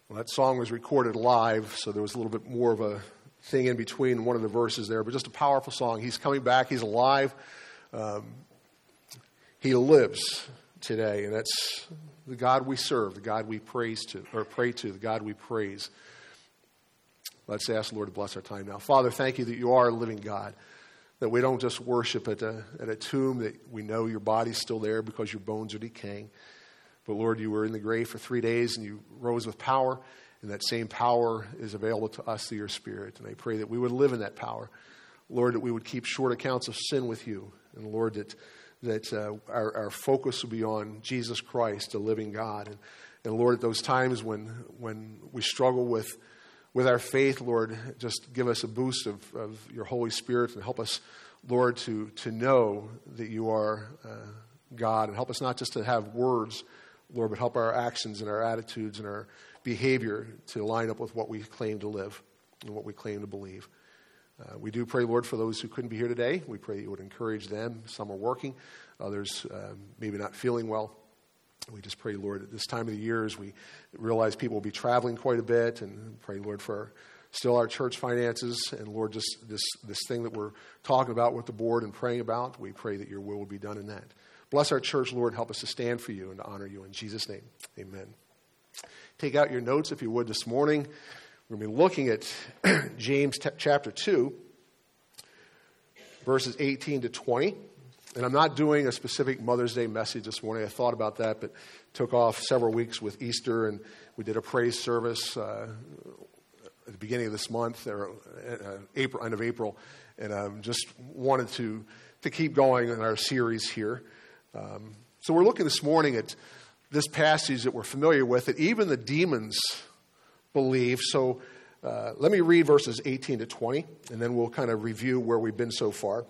Well, that song was recorded live, so there was a little bit more of a thing in between one of the verses there, but just a powerful song. He's coming back. He's alive. He lives today, and that's the God we serve, the God we pray to, the God we praise. Let's ask the Lord to bless our time now. Father, thank you that you are a living God, that we don't just worship at a tomb, that we know your body's still there because your bones are decaying. But Lord, you were in the grave for 3 days and you rose with power, and that same power is available to us through your Spirit. And I pray that we would live in that power. Lord, that we would keep short accounts of sin with you. And Lord, that our focus would be on Jesus Christ, the living God. And Lord, at those times when we struggle with our faith, Lord, just give us a boost of your Holy Spirit and help us, Lord, to know that you are God, and help us not just to have words, Lord, but help our actions and our attitudes and our behavior to line up with what we claim to live and what we claim to believe. We do pray, Lord, for those who couldn't be here today. We pray that you would encourage them. Some are working, others maybe not feeling well. We just pray, Lord, at this time of the year, as we realize people will be traveling quite a bit, and pray, Lord, for still our church finances, and Lord, just this thing that we're talking about with the board and praying about, we pray that your will be done in that. Bless our church, Lord. Help us to stand for you and to honor you. In Jesus' name, amen. Take out your notes, if you would, this morning. We're going to be looking at James chapter 2, verses 18 to 20. And I'm not doing a specific Mother's Day message this morning. I thought about that, but took off several weeks with Easter, and we did a praise service at the beginning of this month, or end of April, and just wanted to keep going in our series here. So we're looking this morning at this passage that we're familiar with, that even the demons believe. So let me read verses 18 to 20, and then we'll kind of review where we've been so far.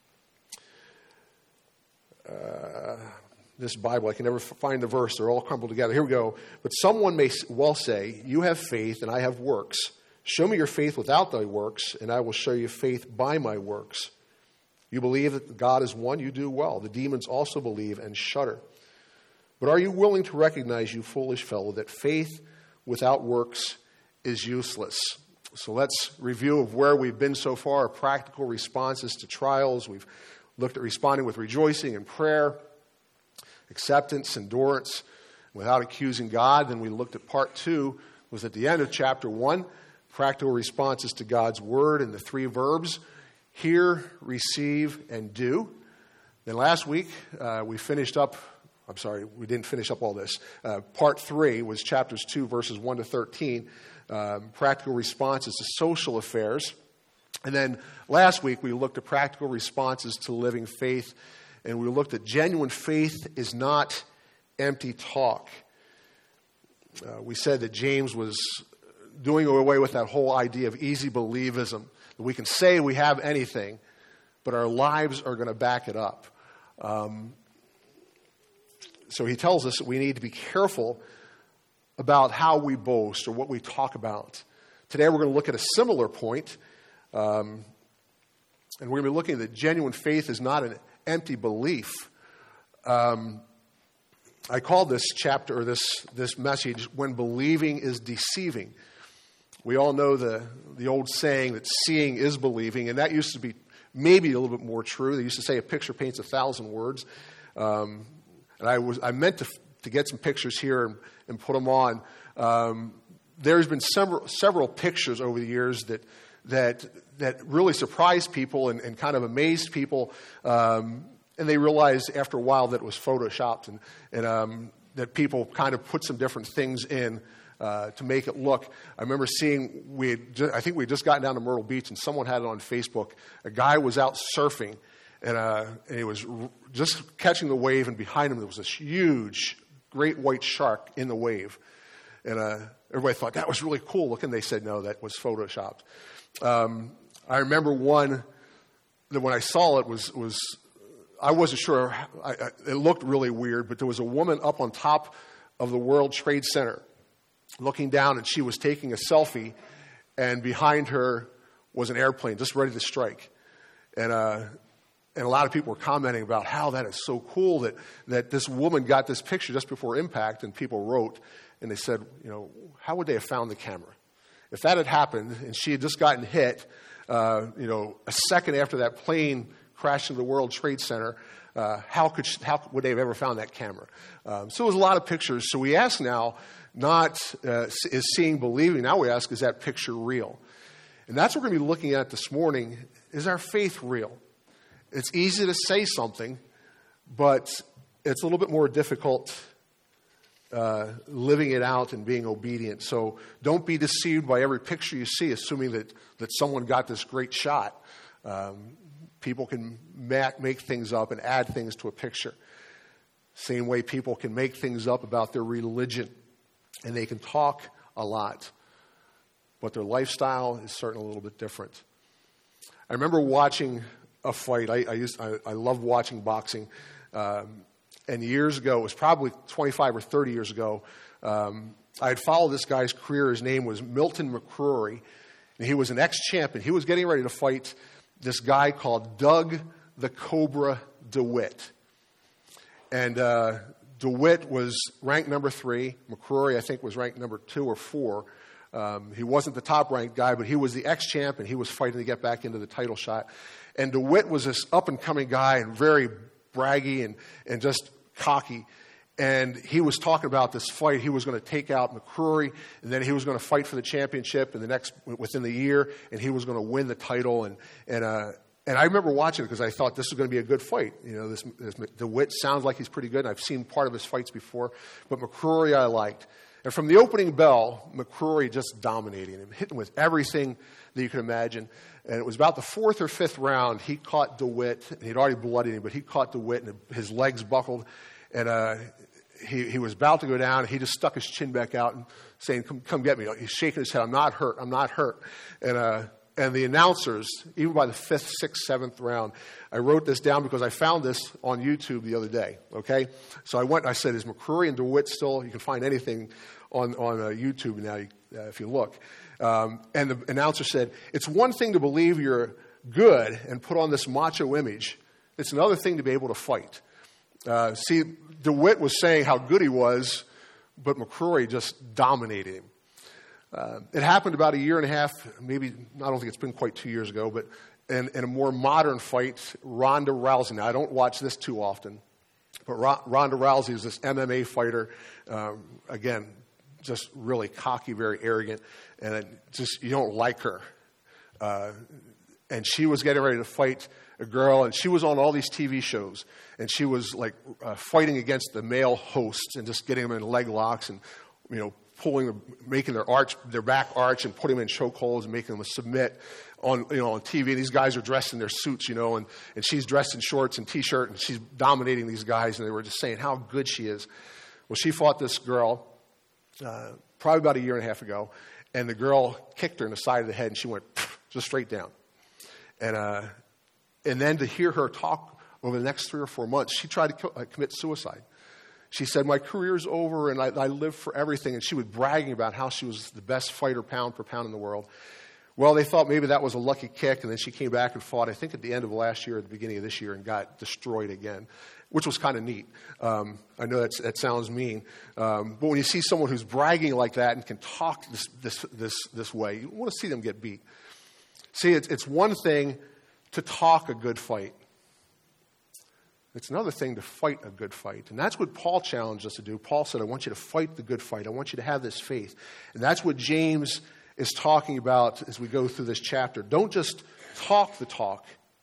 This Bible, I can never find the verse. They're all crumpled together. Here we go. But someone may well say, you have faith and I have works. Show me your faith without thy works, and I will show you faith by my works. You believe that God is one, you do well. The demons also believe and shudder. But are you willing to recognize, you foolish fellow, that faith without works is useless? So let's review of where we've been so far, our practical responses to trials. We've looked at responding with rejoicing and prayer, acceptance, endurance, without accusing God. Then we looked at part 2, was at the end of chapter 1, practical responses to God's word and the 3 verbs, hear, receive, and do. Then last week, we didn't finish up all this. Part 3 was chapters 2, verses 1 to 13, practical responses to social affairs. And then last week, we looked at practical responses to living faith, and we looked at genuine faith is not empty talk. We said that James was doing away with that whole idea of easy believism. We can say we have anything, but our lives are going to back it up. So he tells us that we need to be careful about how we boast or what we talk about. Today we're going to look at a similar point, and we're going to be looking at that genuine faith is not an empty belief. I call this chapter, or this message, when believing is deceiving. We all know the old saying that seeing is believing, and that used to be maybe a little bit more true. They used to say a picture paints 1,000 words. And I meant to get some pictures here and put them on. There's been several pictures over the years that really surprised people and kind of amazed people. And they realized after a while that it was photoshopped and that people kind of put some different things in to make it look. I remember seeing, I think we had just gotten down to Myrtle Beach, and someone had it on Facebook. A guy was out surfing, and he was just catching the wave, and behind him there was this huge, great white shark in the wave. And everybody thought, that was really cool looking. They said, no, that was photoshopped. I remember one that when I saw it was I wasn't sure. It looked really weird, but there was a woman up on top of the World Trade Center looking down, and she was taking a selfie, and behind her was an airplane just ready to strike. And a lot of people were commenting about how that is so cool that this woman got this picture just before impact, and people wrote, and they said, how would they have found the camera? If that had happened and she had just gotten hit, a second after that plane crashed into the World Trade Center, how would they have ever found that camera? So it was a lot of pictures. So we ask now, not is seeing believing. Now we ask, is that picture real? And that's what we're going to be looking at this morning. Is our faith real? It's easy to say something, but it's a little bit more difficult living it out and being obedient. So don't be deceived by every picture you see, assuming that someone got this great shot. People can make things up and add things to a picture. Same way people can make things up about their religion, and they can talk a lot, but their lifestyle is certainly a little bit different. I remember watching a fight. I love watching boxing. And years ago, it was probably 25 or 30 years ago, I had followed this guy's career. His name was Milton McCrory, and he was an ex-champion. He was getting ready to fight this guy called Doug the Cobra DeWitt. And DeWitt was ranked number 3. McCrory, I think, was ranked number 2 or 4. He wasn't the top-ranked guy, but he was the ex-champ, and he was fighting to get back into the title shot. And DeWitt was this up-and-coming guy and very braggy and just cocky. And he was talking about this fight. He was going to take out McCrory, and then he was going to fight for the championship within the year, and he was going to win the title. And I remember watching it because I thought this was going to be a good fight. This DeWitt sounds like he's pretty good, and I've seen part of his fights before. But McCrory I liked. And from the opening bell, McCrory just dominating him, hitting with everything that you can imagine. And it was about the 4th or 5th round, he caught DeWitt, and he'd already bloodied him, but he caught DeWitt, and his legs buckled, and he was about to go down, and he just stuck his chin back out and saying, come get me. He's shaking his head, I'm not hurt. And the announcers, even by the 5th, 6th, 7th round, I wrote this down because I found this on YouTube the other day, okay? So I went and I said, is McCrory and DeWitt still? You can find anything on YouTube now if you look. And the announcer said, it's one thing to believe you're good and put on this macho image. It's another thing to be able to fight. See, DeWitt was saying how good he was, but McCrory just dominated him. It happened about a year and a half, maybe, I don't think it's been quite 2 years ago, but in a more modern fight, Ronda Rousey. Now, I don't watch this too often, but Ronda Rousey is this MMA fighter, again, just really cocky, very arrogant, and you don't like her. And she was getting ready to fight a girl, and she was on all these TV shows, and she was like fighting against the male hosts and just getting them in leg locks and, making their back arch and putting them in chokeholds and making them submit on TV. And these guys are dressed in their suits, and she's dressed in shorts and T-shirt, and she's dominating these guys, and they were just saying how good she is. Well, she fought this girl probably about a year and a half ago, and the girl kicked her in the side of the head, and she went just straight down. And then to hear her talk over the next 3 or 4 months, she tried to commit suicide. She said, my career's over, and I live for everything. And she was bragging about how she was the best fighter pound per pound in the world. Well, they thought maybe that was a lucky kick, and then she came back and fought, I think, at the end of last year, at the beginning of this year, and got destroyed again, which was kind of neat. I know that sounds mean, but when you see someone who's bragging like that and can talk this way, you want to see them get beat. See, it's one thing to talk a good fight. It's another thing to fight a good fight. And that's what Paul challenged us to do. Paul said, I want you to fight the good fight. I want you to have this faith. And that's what James is talking about as we go through this chapter. Don't just talk the talk.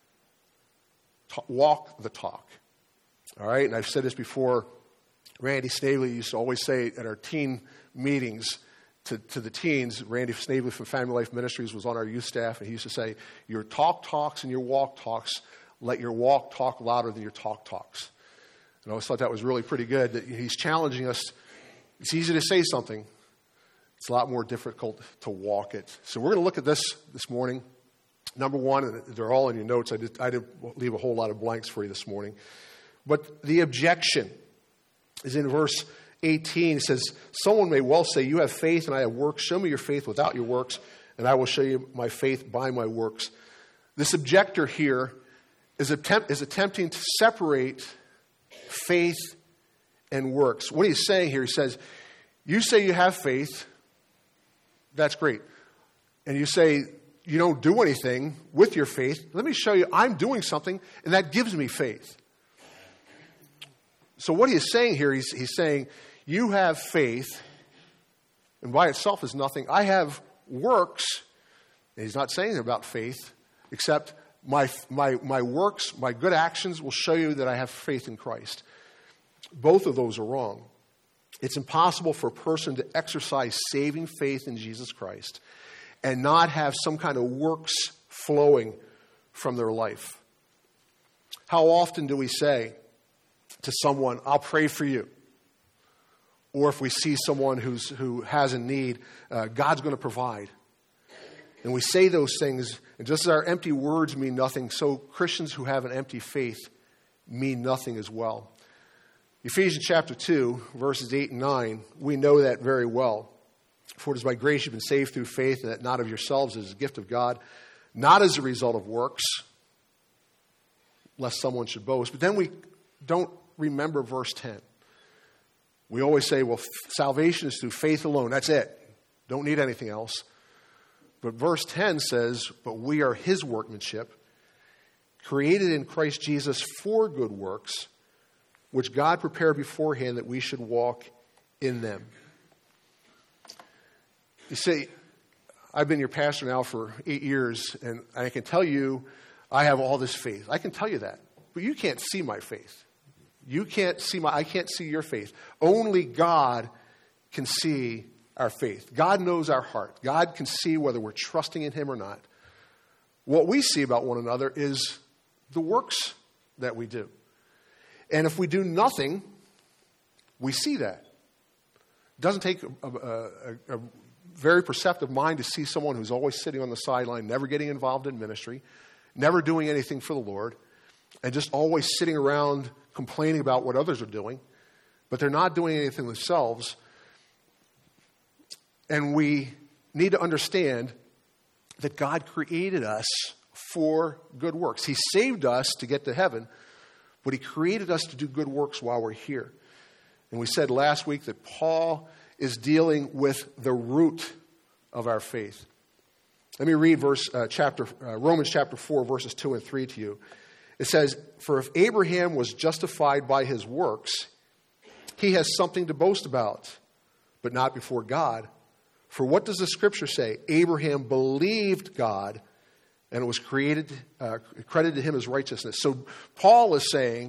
Walk the talk. All right? And I've said this before. Randy Snavely used to always say at our teen meetings to the teens, Randy Snavely from Family Life Ministries was on our youth staff, and he used to say, your talk talks and your walk talks. Let your walk talk louder than your talk talks. And I always thought that was really pretty good, that he's challenging us. It's easy to say something. It's a lot more difficult to walk it. So we're going to look at this morning. Number one, and they're all in your notes. I did leave a whole lot of blanks for you this morning. But the objection is in verse 18. It says, someone may well say, you have faith and I have works. Show me your faith without your works, and I will show you my faith by my works. This objector here is attempting to separate faith and works. What he's saying here, he says, you say you have faith, that's great. And you say you don't do anything with your faith. Let me show you, I'm doing something, and that gives me faith. So what he is saying here, he's saying, you have faith, and by itself is nothing. I have works, and he's not saying about faith, except my works, my good actions will show you that I have faith in Christ. Both of those are wrong. It's impossible for a person to exercise saving faith in Jesus Christ and not have some kind of works flowing from their life. How often do we say to someone, I'll pray for you? Or if we see someone who has a need, God's going to provide. And we say those things, and just as our empty words mean nothing, so Christians who have an empty faith mean nothing as well. Ephesians chapter 2, verses 8 and 9, we know that very well. For it is by grace you've been saved through faith, and that not of yourselves, is a gift of God, not as a result of works, lest someone should boast. But then we don't remember verse 10. We always say, well, salvation is through faith alone. That's it. Don't need anything else. But verse 10 says, but we are his workmanship, created in Christ Jesus for good works, which God prepared beforehand that we should walk in them. You see, I've been your pastor now for 8 years, and I can tell you I have all this faith. I can tell you that. But you can't see my faith. I can't see your faith. Only God can see our faith. God knows our heart. God can see whether we're trusting in him or not. What we see about one another is the works that we do. And if we do nothing, we see that. It doesn't take a very perceptive mind to see someone who's always sitting on the sideline, never getting involved in ministry, never doing anything for the Lord, and just always sitting around complaining about what others are doing, but they're not doing anything themselves. And we need to understand that God created us for good works. He saved us to get to heaven, but he created us to do good works while we're here. And we said last week that Paul is dealing with the root of our faith. Let me read Romans chapter 4, verses 2 and 3 to you. It says, for if Abraham was justified by his works, he has something to boast about, but not before God. For what does the scripture say? Abraham believed God, and it was credited to him as righteousness. So Paul is saying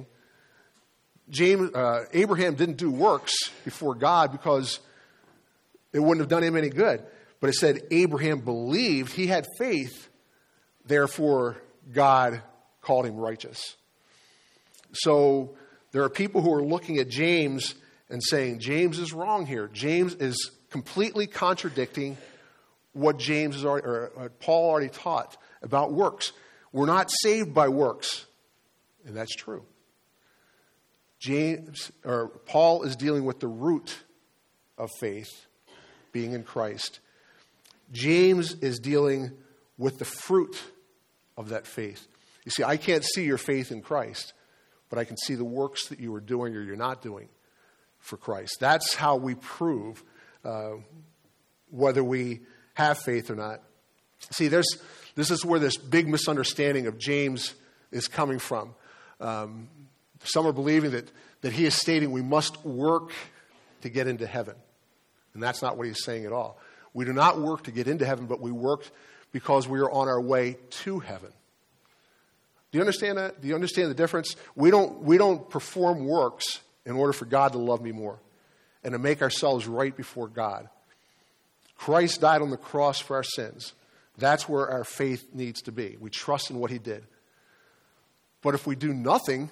Abraham didn't do works before God because it wouldn't have done him any good. But it said Abraham believed, he had faith, therefore God called him righteous. So there are people who are looking at James and saying, James is wrong here. James is completely contradicting what Paul already taught about works. We're not saved by works. And that's true. Paul is dealing with the root of faith, being in Christ. James is dealing with the fruit of that faith. You see, I can't see your faith in Christ, but I can see the works that you are doing or you're not doing for Christ. That's how we prove whether we have faith or not. See, this is where this big misunderstanding of James is coming from. Some are believing that he is stating we must work to get into heaven. And that's not what he's saying at all. We do not work to get into heaven, but we work because we are on our way to heaven. Do you understand that? Do you understand the difference? We don't perform works in order for God to love me more and to make ourselves right before God. Christ died on the cross for our sins. That's where our faith needs to be. We trust in what he did. But if we do nothing,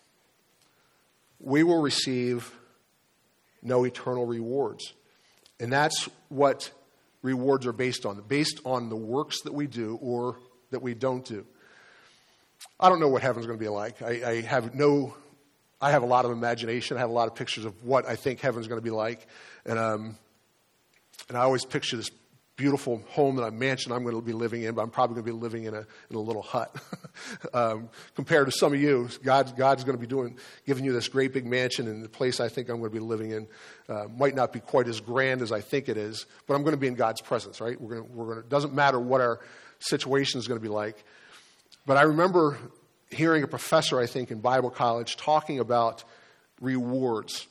we will receive no eternal rewards. And that's what rewards are based on the works that we do or that we don't do. I don't know what heaven's going to be like. I have a lot of imagination. I have a lot of pictures of what I think heaven's going to be like. And I always picture this beautiful home, that mansion I'm going to be living in, but I'm probably going to be living in a little hut. Compared to some of you, God's going to be giving you this great big mansion, and the place I think I'm going to be living in might not be quite as grand as I think it is, but I'm going to be in God's presence, right? It doesn't matter what our situation is going to be like. But I remember hearing a professor, I think, in Bible college talking about rewards.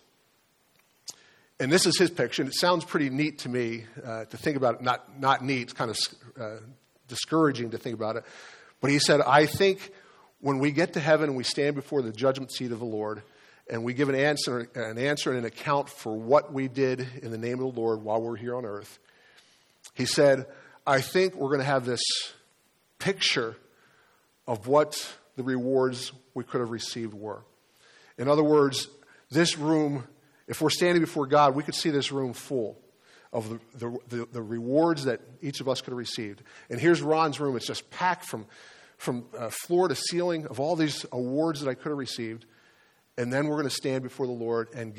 And this is his picture, and it sounds pretty neat to me to think about it. Not neat, it's kind of discouraging to think about it. But he said, I think when we get to heaven and we stand before the judgment seat of the Lord, and we give an answer and an account for what we did in the name of the Lord while we're here on earth, he said, I think we're going to have this picture of what the rewards we could have received were. In other words, this room, if we're standing before God, we could see this room full of the rewards that each of us could have received. And here's Ron's room. It's just packed from floor to ceiling of all these awards that I could have received. And then we're going to stand before the Lord and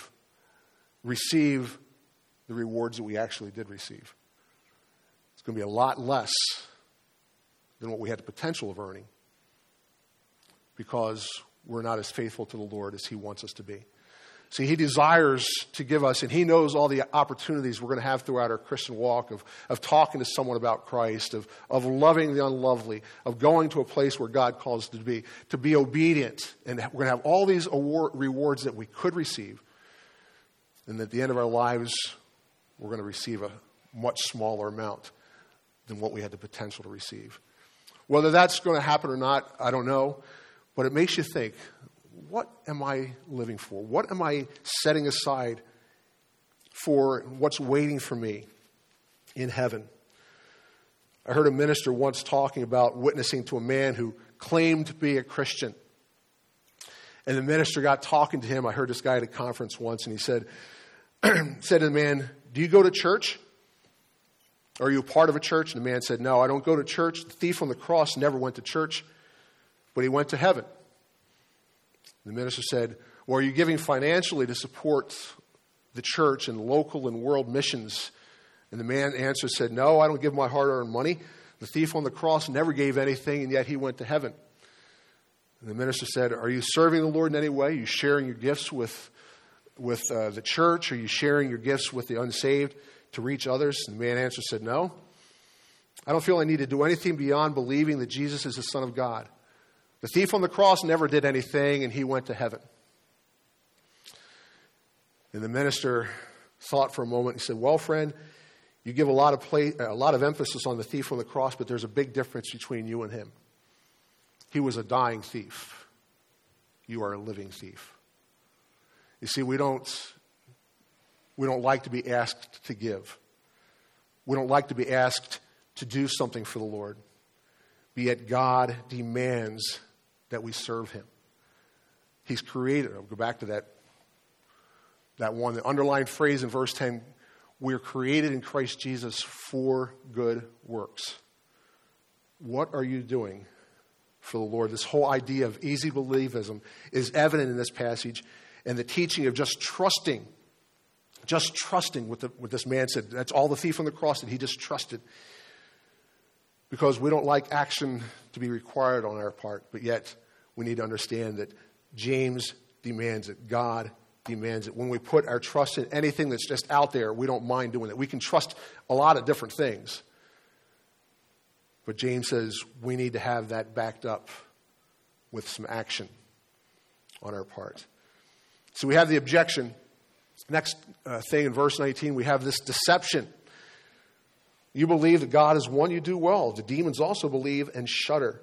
receive the rewards that we actually did receive. It's going to be a lot less than what we had the potential of earning, because we're not as faithful to the Lord as he wants us to be. See, he desires to give us, and he knows all the opportunities we're going to have throughout our Christian walk of talking to someone about Christ, of loving the unlovely, of going to a place where God calls us to be obedient. And we're going to have all these rewards that we could receive. And at the end of our lives, we're going to receive a much smaller amount than what we had the potential to receive. Whether that's going to happen or not, I don't know. But it makes you think, what am I living for? What am I setting aside for what's waiting for me in heaven? I heard a minister once talking about witnessing to a man who claimed to be a Christian. And the minister got talking to him. I heard this guy at a conference once, and he said to the man, do you go to church? Are you a part of a church? And the man said, no, I don't go to church. The thief on the cross never went to church, but he went to heaven. The minister said, well, are you giving financially to support the church and local and world missions? And the man answered, said, no, I don't give my hard-earned money. The thief on the cross never gave anything, and yet he went to heaven. And the minister said, are you serving the Lord in any way? Are you sharing your gifts with the church? Are you sharing your gifts with the unsaved to reach others? And the man answered, said, no. I don't feel I need to do anything beyond believing that Jesus is the Son of God. The thief on the cross never did anything, and he went to heaven. And the minister thought for a moment and said, well, friend, you give a lot of emphasis on the thief on the cross, but there's a big difference between you and him. He was a dying thief. You are a living thief. You see, we don't like to be asked to give. We don't like to be asked to do something for the Lord. But yet God demands that we serve him. He's created. I'll go back to that one, the underlined phrase in verse 10, we're created in Christ Jesus for good works. What are you doing for the Lord? This whole idea of easy believism is evident in this passage, and the teaching of just trusting what this man said. That's all the thief on the cross did. He just trusted. Because we don't like action to be required on our part, but yet we need to understand that James demands it. God demands it. When we put our trust in anything that's just out there, we don't mind doing it. We can trust a lot of different things. But James says we need to have that backed up with some action on our part. So we have the objection. Next thing in verse 19, we have this deception. You believe that God is one, you do well. The demons also believe and shudder.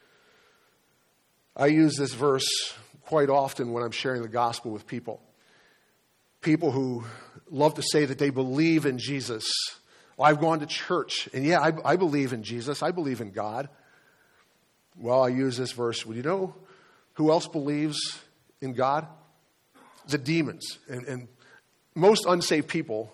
I use this verse quite often when I'm sharing the gospel with people. People who love to say that they believe in Jesus. Well, I've gone to church, and yeah, I believe in Jesus. I believe in God. Well, I use this verse. Well, you know who else believes in God? The demons. And most unsaved people,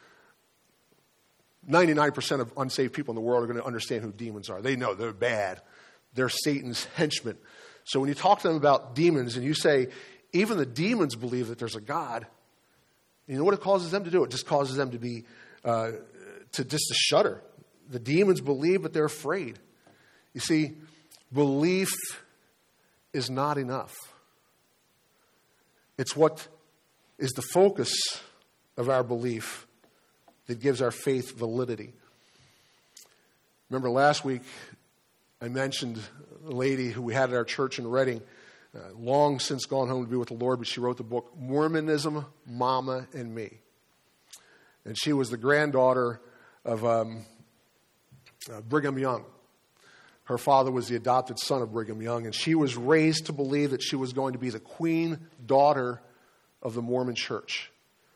99% of unsaved people in the world are going to understand who demons are. They know they're bad. They're Satan's henchmen. So when you talk to them about demons and you say, even the demons believe that there's a God, you know what it causes them to do? It just causes them to to shudder. The demons believe, but they're afraid. You see, belief is not enough. It's what is the focus of our belief that gives our faith validity. Remember last week, I mentioned a lady who we had at our church in Reading, long since gone home to be with the Lord, but she wrote the book, Mormonism, Mama and Me. And she was the granddaughter of Brigham Young. Her father was the adopted son of Brigham Young, and she was raised to believe that she was going to be the queen daughter of the Mormon church.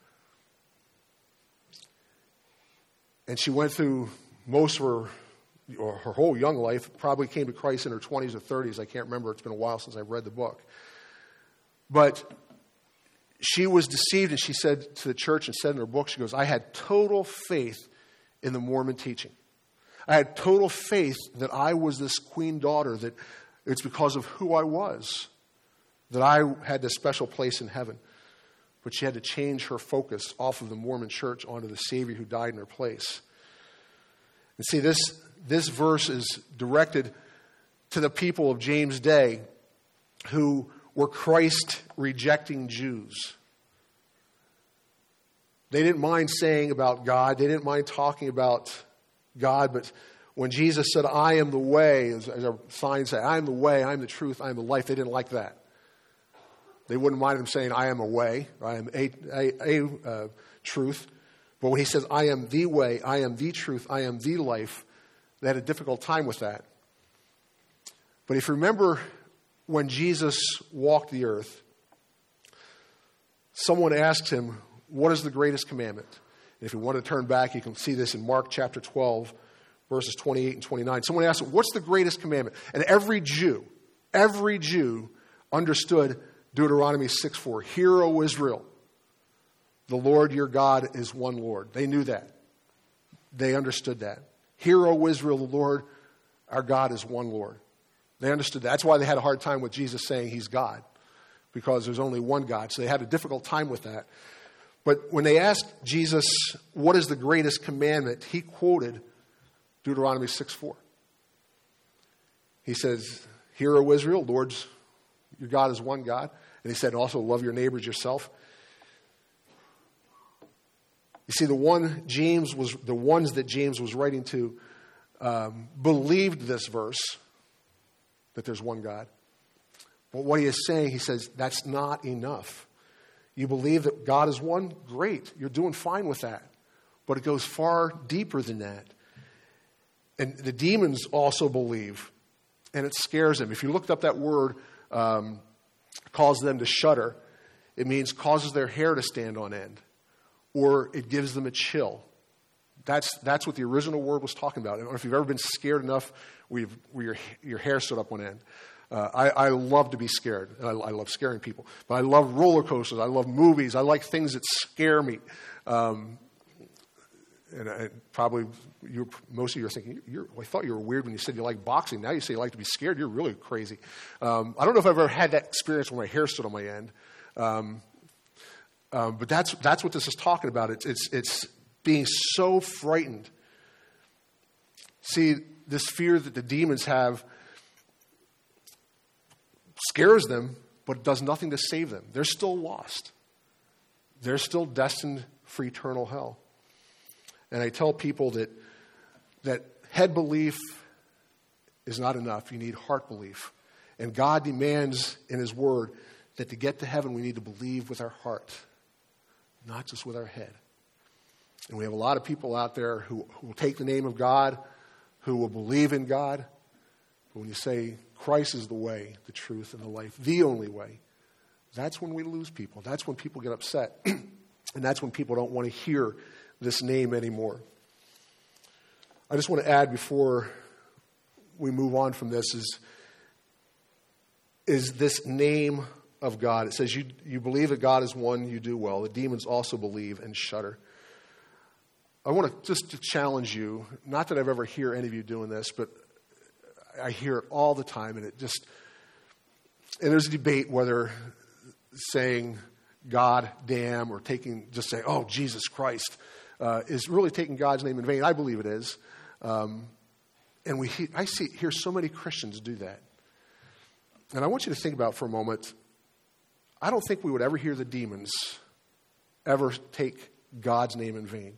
And she went through most of her whole young life, probably came to Christ in her 20s or 30s. I can't remember. It's been a while since I've read the book. But she was deceived, and she said to the church and said in her book, she goes, I had total faith in the Mormon teaching. I had total faith that I was this queen daughter, that it's because of who I was, that I had this special place in heaven. But she had to change her focus off of the Mormon church onto the Savior who died in her place. And see, this verse is directed to the people of James' day who were Christ-rejecting Jews. They didn't mind saying about God. They didn't mind talking about God. But when Jesus said, I am the way, as our signs say, I am the way, I am the truth, I am the life, they didn't like that. They wouldn't mind him saying, I am a way, I am a truth. But when he says, I am the way, I am the truth, I am the life, they had a difficult time with that. But if you remember when Jesus walked the earth, someone asked him, what is the greatest commandment? And if you want to turn back, you can see this in Mark chapter 12, verses 28 and 29. Someone asked him, what's the greatest commandment? And every Jew understood Deuteronomy 6:4. Hear, O Israel, the Lord your God is one Lord. They knew that. They understood that. Hear, O Israel, the Lord our God is one Lord. They understood that. That's why they had a hard time with Jesus saying he's God, because there's only one God. So they had a difficult time with that. But when they asked Jesus, what is the greatest commandment, he quoted Deuteronomy 6:4. He says, hear, O Israel, Lord's your God is one God. And he said, also love your neighbors yourself. You see, the ones that James was writing to believed this verse, that there's one God. But what he is saying, he says, that's not enough. You believe that God is one? Great. You're doing fine with that. But it goes far deeper than that. And the demons also believe, and it scares them. If you looked up that word, causes them to shudder, it means causes their hair to stand on end, or it gives them a chill. That's what the original word was talking about. I don't know if you've ever been scared enough where your hair stood up on end. I love to be scared. I love scaring people. But I love roller coasters. I love movies. I like things that scare me. And probably most of you are thinking, I thought you were weird when you said you like boxing. Now you say you like to be scared. You're really crazy. I don't know if I've ever had that experience where my hair stood on my end. But that's what this is talking about. It's being so frightened. See, this fear that the demons have scares them, but it does nothing to save them. They're still lost. They're still destined for eternal hell. And I tell people that head belief is not enough. You need heart belief. And God demands in his word that to get to heaven, we need to believe with our heart, not just with our head. And we have a lot of people out there who will take the name of God, who will believe in God. But when you say Christ is the way, the truth, and the life, the only way, that's when we lose people. That's when people get upset. And that's when people don't want to hear this name anymore. I just want to add before we move on from this is this name of God. It says you believe that God is one, you do well. The demons also believe and shudder. I want to just to challenge you, not that I've ever heard any of you doing this, but I hear it all the time, and there's a debate whether saying God, damn, or just saying, oh, Jesus Christ, is really taking God's name in vain. I believe it is. And I hear so many Christians do that. And I want you to think about for a moment, I don't think we would ever hear the demons ever take God's name in vain.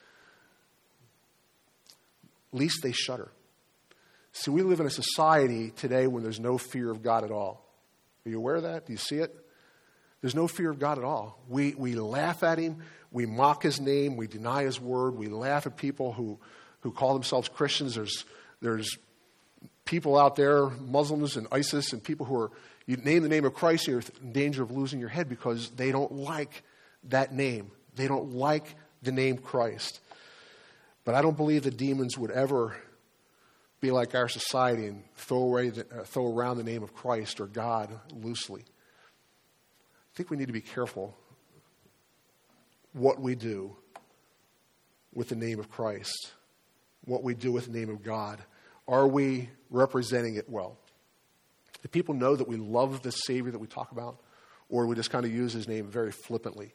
Least they shudder. See, we live in a society today when there's no fear of God at all. Are you aware of that? Do you see it? There's no fear of God at all. We laugh at him. We mock his name. We deny his word. We laugh at people who call themselves Christians. There's people out there, Muslims and ISIS, and people who are, you name the name of Christ, you're in danger of losing your head because they don't like that name. They don't like the name Christ. But I don't believe the demons would ever be like our society and throw around the name of Christ or God loosely. I think we need to be careful what we do with the name of Christ, what we do with the name of God. Are we representing it well? Do people know that we love the Savior that we talk about, or we just kind of use his name very flippantly?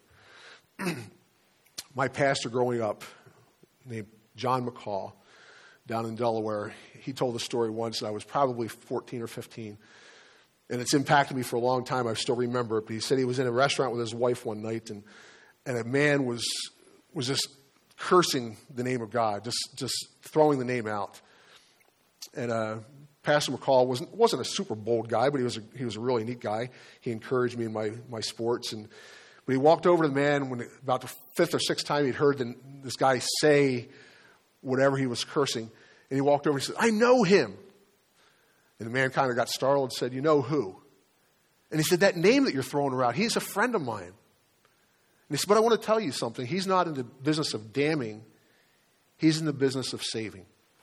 My pastor growing up, named John McCall, down in Delaware, he told the story once. I was probably 14 or 15, and it's impacted me for a long time. I still remember it. But he said he was in a restaurant with his wife one night, and a man was just cursing the name of God, just throwing the name out. And Pastor McCall wasn't a super bold guy, but he was a really neat guy. He encouraged me in my sports, but he walked over to the man when about the fifth or sixth time he'd heard this guy say whatever he was cursing, and he walked over and said, "I know him." And the man kind of got startled and said, "You know who?" And he said, "That name that you're throwing around, he's a friend of mine." And he said, "But I want to tell you something. He's not in the business of damning. He's in the business of saving."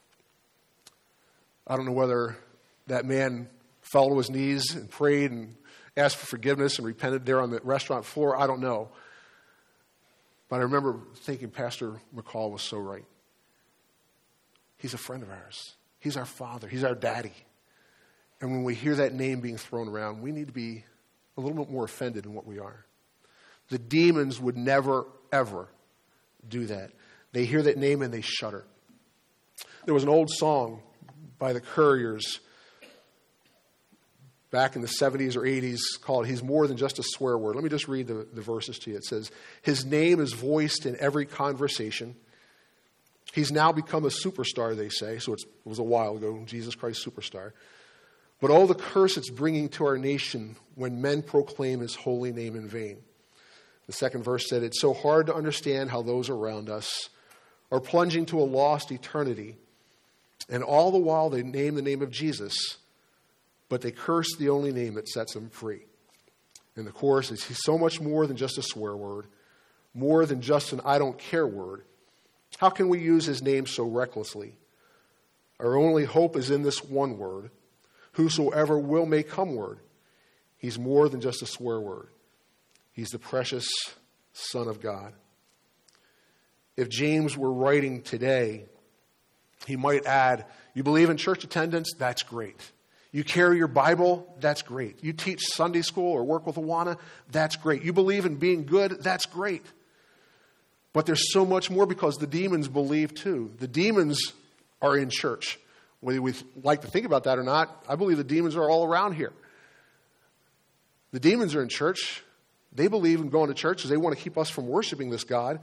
I don't know whether that man fell to his knees and prayed and asked for forgiveness and repented there on the restaurant floor. I don't know. But I remember thinking Pastor McCall was so right. He's a friend of ours. He's our father. He's our daddy. And when we hear that name being thrown around, we need to be a little bit more offended than what we are. The demons would never, ever do that. They hear that name and they shudder. There was an old song by the Couriers back in the 70s or 80s called "He's More Than Just a Swear Word." Let me just read the verses to you. It says, "His name is voiced in every conversation. He's now become a superstar," they say. So it was a while ago, Jesus Christ superstar. "But oh, the curse it's bringing to our nation when men proclaim his holy name in vain." The second verse said, "It's so hard to understand how those around us are plunging to a lost eternity. And all the while they name the name of Jesus, but they curse the only name that sets them free." And the chorus is, "He's so much more than just a swear word, more than just an I don't care word. How can we use his name so recklessly? Our only hope is in this one word. Whosoever will may come word. He's more than just a swear word. He's the precious Son of God." If James were writing today, he might add, you believe in church attendance? That's great. You carry your Bible? That's great. You teach Sunday school or work with Awana? That's great. You believe in being good? That's great. But there's so much more because the demons believe too. The demons are in church. Whether we like to think about that or not, I believe the demons are all around here. The demons are in church. They believe in going to church because they want to keep us from worshiping this God.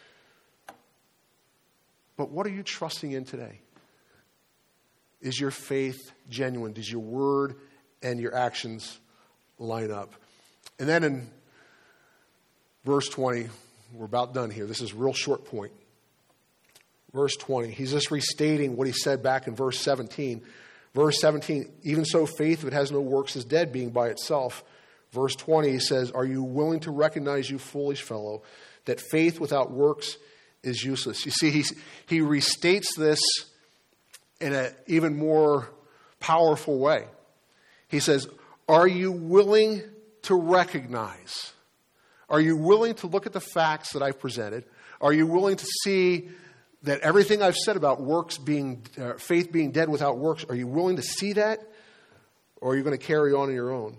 But what are you trusting in today? Is your faith genuine? Does your word and your actions line up? And then in verse 20, we're about done here. This is a real short point. Verse 20, he's just restating what he said back in verse 17. Verse 17, "Even so, faith, if it has no works, is dead, being by itself." Verse 20, he says, "Are you willing to recognize, you foolish fellow, that faith without works is useless?" You see, he restates this in an even more powerful way. He says, are you willing to recognize? Are you willing to look at the facts that I've presented? Are you willing to see that everything I've said about faith being dead without works, are you willing to see that? Or are you going to carry on your own?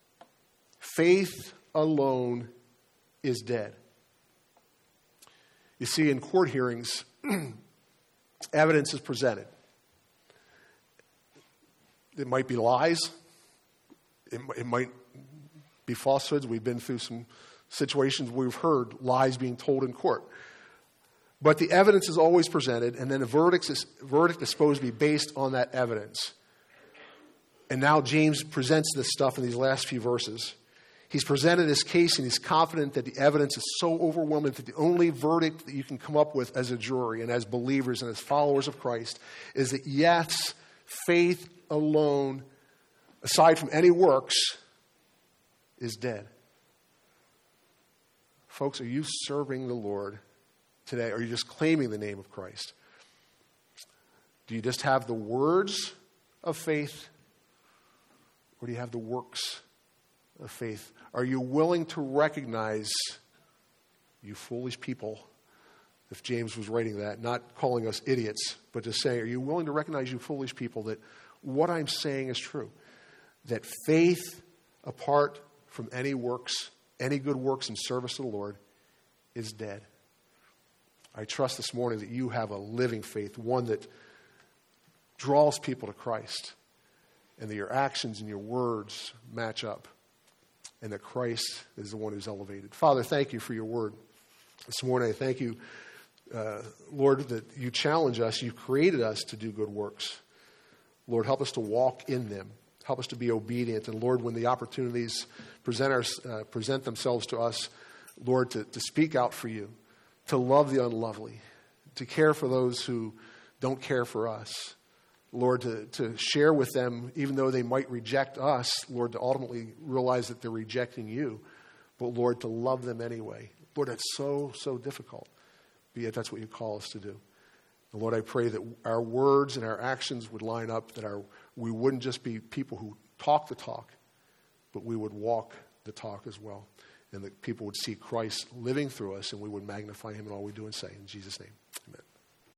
Faith alone is dead. You see, in court hearings, evidence is presented. It might be lies. It might be falsehoods. We've been through some situations where we've heard lies being told in court. But the evidence is always presented, and then a verdict is supposed to be based on that evidence. And now James presents this stuff in these last few verses. He's presented his case, and he's confident that the evidence is so overwhelming that the only verdict that you can come up with as a jury and as believers and as followers of Christ is that, yes, faith alone, aside from any works, is dead. Folks, are you serving the Lord today? Are you just claiming the name of Christ? Do you just have the words of faith? Or do you have the works of faith? Are you willing to recognize, you foolish people, if James was writing that, not calling us idiots, but just saying, are you willing to recognize, you foolish people, that what I'm saying is true? That faith, apart from any works, any good works in service to the Lord, is dead. I trust this morning that you have a living faith, one that draws people to Christ, and that your actions and your words match up, and that Christ is the one who's elevated. Father, thank you for your word. This morning I thank you, Lord, that you challenge us, you created us to do good works. Lord, help us to walk in them. Help us to be obedient. And Lord, when the opportunities present themselves to us, Lord, to speak out for you, to love the unlovely, to care for those who don't care for us. Lord, to share with them, even though they might reject us, Lord, to ultimately realize that they're rejecting you. But Lord, to love them anyway. Lord, that's so, so difficult. But yet that's what you call us to do. And Lord, I pray that our words and our actions would line up, that we wouldn't just be people who talk the talk, but we would walk the talk as well. And that people would see Christ living through us, and we would magnify him in all we do and say. In Jesus' name, amen.